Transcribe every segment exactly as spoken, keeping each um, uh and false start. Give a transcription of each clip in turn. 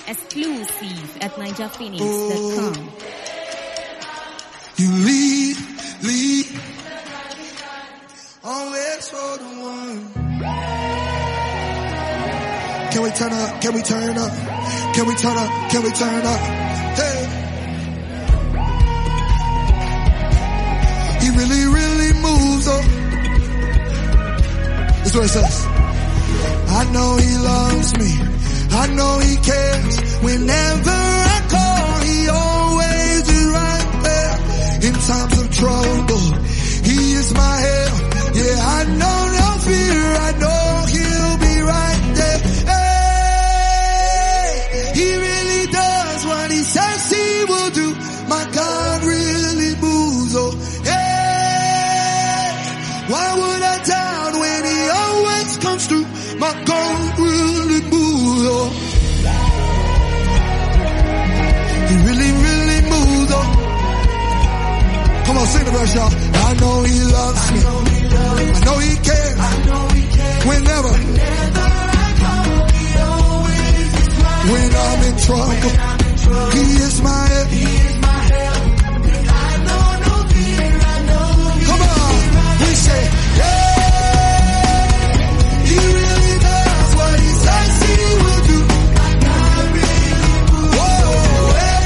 Exclusive at ninja phoenix dot com. You lead, lead, always for the one. Can we turn up? Can we turn up? Can we turn up? Can we turn up? Hey. He really, really moves up. That's what it says. I know he loves me. I know he cares. Whenever I call, he always is right there. In times of trouble, he is my help. Yeah, I know no fear. I know he'll be right there. Hey, he really does what he says he will do. My God really moves. Oh, hey, why would I doubt when he always comes through? My God really moves. Oh, he really, really moves. Oh, come on, sing the verse, y'all. I know he loves me. I know he cares. Whenever, when I'm in trouble, he is my help. Come on, we say, yeah, he really does what he says he will do. Whoa, hey.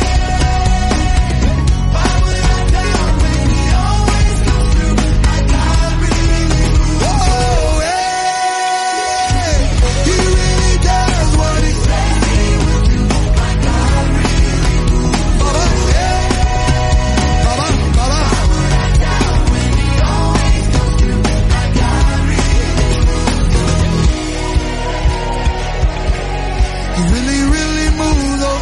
Why would I doubt when he always comes through? My God really moves. Whoa, hey. He really does what he says he will do. My God really moves. Baba, yeah. Baba, Baba. Why would I doubt when he always comes through? My God really moves. He really, really moves, oh.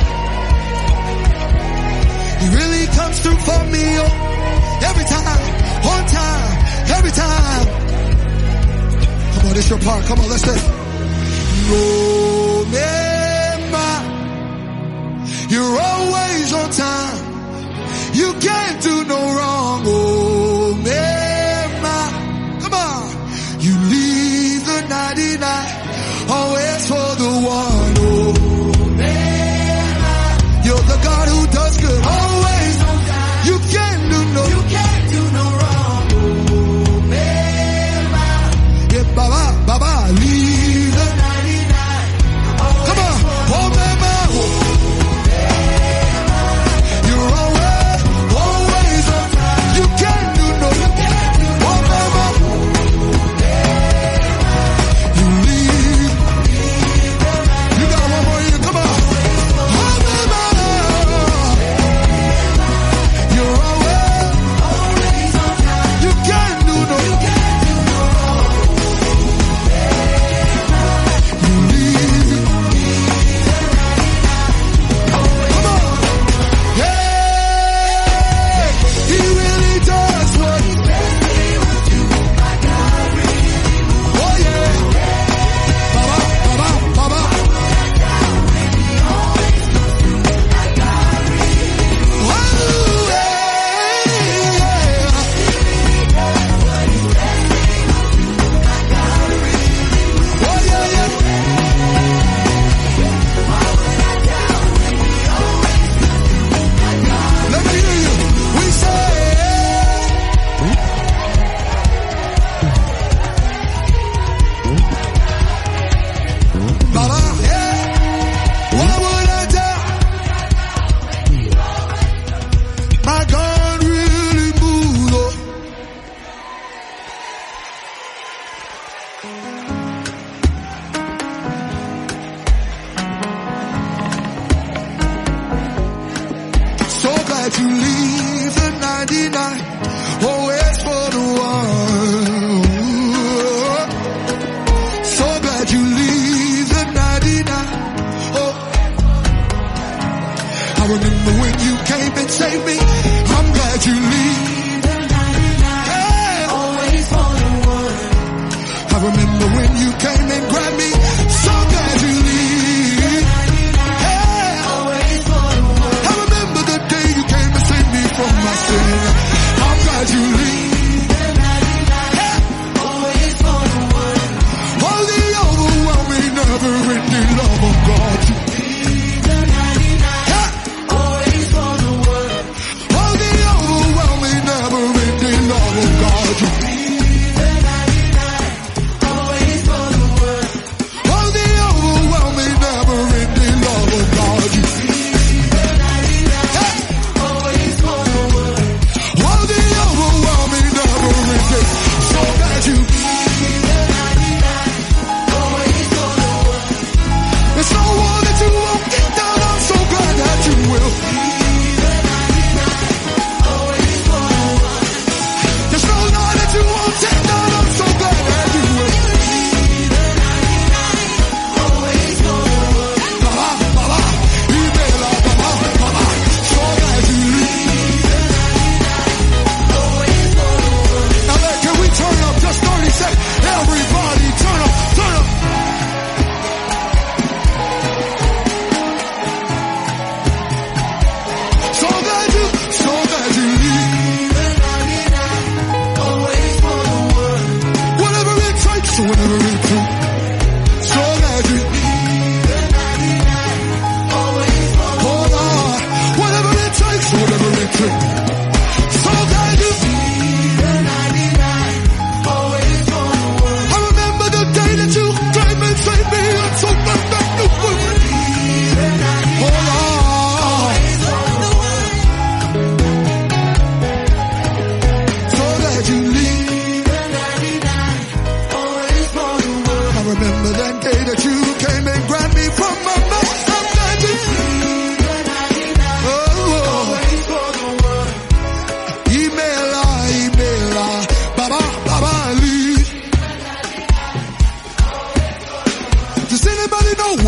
He really comes through for me, oh. Every time, on time, every time. Come on, this your part. Come on, let's say. No, Nema, you're always on time. You can't do no wrong, oh, Nema. Come on. You leave the ninety-nine, always for the one, oh, Nema. You're the God who does good, always on time. You can't do no, you can't do no wrong, oh, Nema. Yeah, Baba, Baba, leave the ninety-nine. Come on, oh, Nema, oh, you're always, always on time. You can't do no, you can't do no, oh, Nema. You leave. You got one more year, come on. Oh, Nema. You're always, always on time. You can't do no, you can't do no wrong. You leave. Come on. Yeah. He really does what he says he will do. My God really moves. Oh, yeah. Baba, Baba, Baba. Oh, yeah. Oh, yeah, yeah. Let me hear you. We say, Baba, yeah. Why would I doubt? My God really moves. Oh. So glad you leave the ninety-nine, always for the one. So glad you leave the ninety-nine. Oh, I remember when you came and saved me. I'm glad you leave the ninety-nine, always for the one. I remember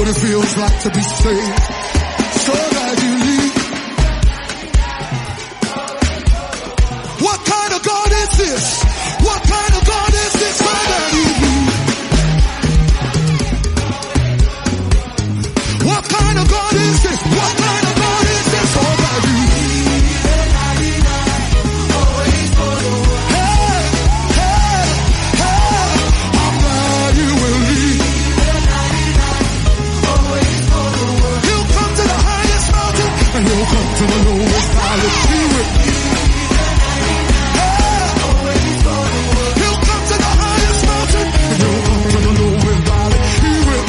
what it feels like to be saved. So glad you leave. What kind of God is this? What kind of God is this? So glad you leave. What kind of God is this? What kind of God is this? So glad you leave. Hey, hey, hey, I'm glad you will leave. He'll come to the highest mountain and he'll come to the lowest valley. He will. He'll come to the highest mountain and he'll come to the lowest valley. He will.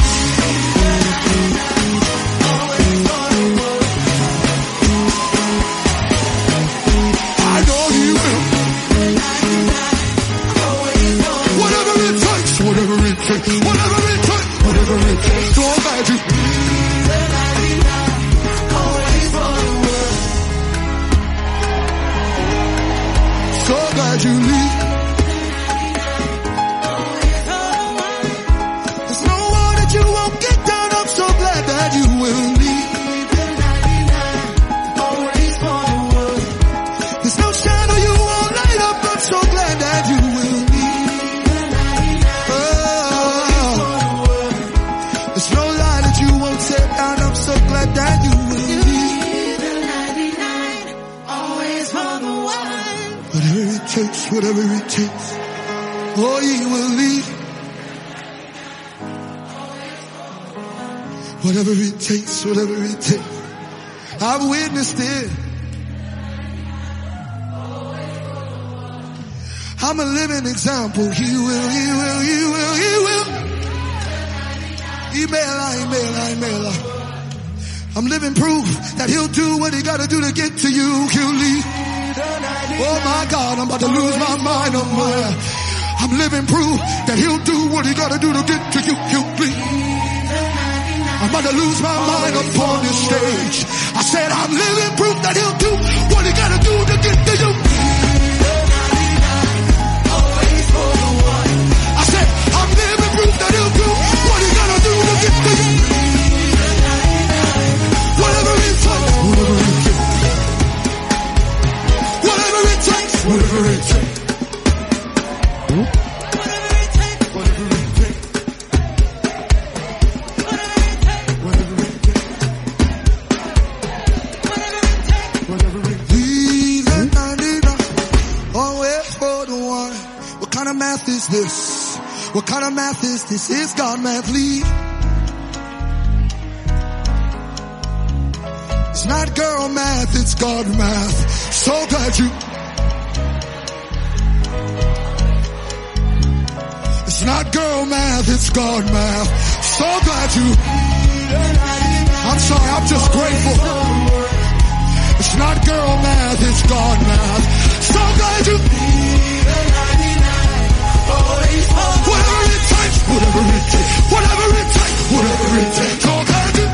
I know he will. Whatever it takes, whatever it takes, whatever it takes, whatever it takes. So glad you. So glad you leave. There's no war that you won't get down. I'm so glad that you will leave. There's no shadow you won't light up. I'm so glad that you will leave. Oh, there's no lie that you won't set down. I'm so glad that you will leave. Whatever it takes, whatever it takes, oh, he will lead. Whatever it takes, whatever it takes, I've witnessed it. I'm a living example. He will, he will, he will, he will. Email, email, email. I'm living proof that he'll do what he gotta do to get to you. He'll lead. Oh my God, I'm about to lose my mind on my, I'm living proof that he'll do what he gotta do to get to you. He'll lead. I'm about to lose my mind upon this stage. I said I'm living proof that he'll do what he gotta do to get to you. I said I'm living proof that he'll do what he gotta do to get to you. Whatever it takes, whatever it takes. Whatever it takes, whatever it takes. Whatever it takes, whatever it takes. Whatever it takes. Whatever it takes. Whatever it takes. Leave the ninety-nine, always for the one. What kind of math is this? What kind of math is this? It's God math, lead. It's not girl math, it's God math. So glad you. It's not girl math, it's God math. So glad you. I'm sorry, I'm just grateful. It's not girl math, it's God math. So glad you. Whatever it takes, whatever it takes, whatever it takes, whatever it takes. So glad you.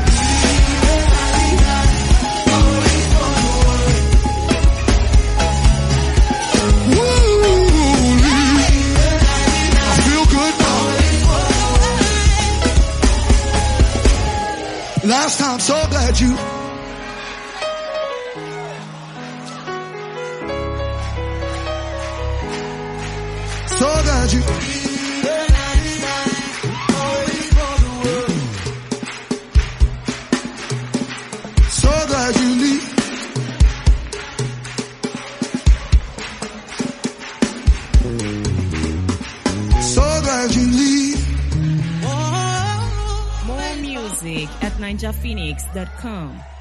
Last time, so glad you. So glad you. So glad you leave. So glad you leave. More music at ninja phoenix dot com.